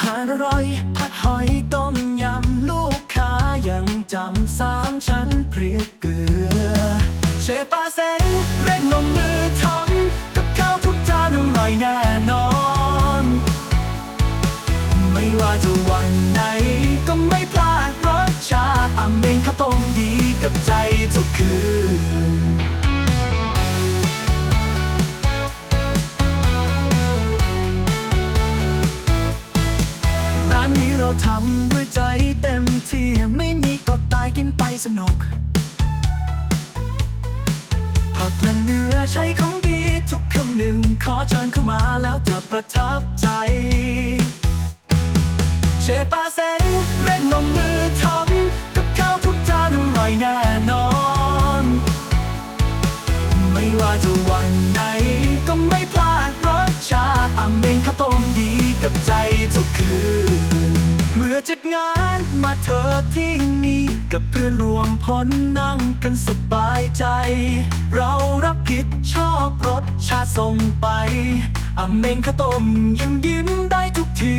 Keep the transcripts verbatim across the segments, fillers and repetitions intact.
หารอร่อยผัดหอยต้มยำลูกค้ายังจำสามชั้นพริกเกลือเชฟปาเซ็งเร่งลงมือทำกับข้าวทุกจานอร่อยแน่นอนไม่ว่าจะวันไหนก็ไม่พลาดรสชาติอาเมงข้าวต้มดีกับใจทุกคืนร้านนี้เราทำด้วยใจเต็มที่ไม่มีก็ตายกินไปสนุกผักและเนื้อใช้ของดีทุกคำหนึ่งขอเชิญเข้ามาแล้วจะประทับใจเชฟปาเซ็งเร่งลงมือทำกับข้าวทุกจานอร่อยแน่นอนไม่ว่าจะวันไหนก็ไม่พลาดรสชาติอาเมงข้าวต้มดีกับใจทุกคืนเมื่อจัดงานมาเธอที่นี่กับเพื่อนรวมพลนั่งกันสบายใจ เรารับผิดชอบรสชาติส่งไปอาเมงข้าวต้มยิ้มยิ้มได้ทุกที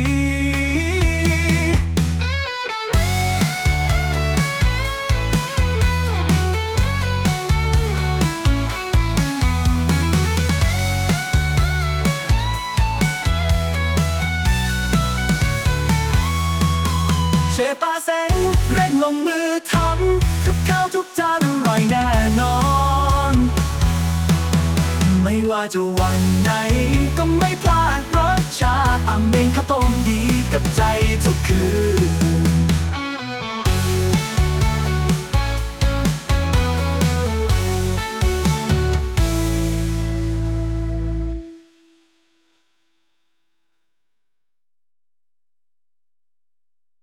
เชฟปาเซ็งเร่งลงมือทำกับข้าวทุกจานอร่อยแน่นอนไม่ว่าจะวันไหนก็ไม่พลาดรสชาติอาเมงข้าวต้มดีกับใจทุกคืน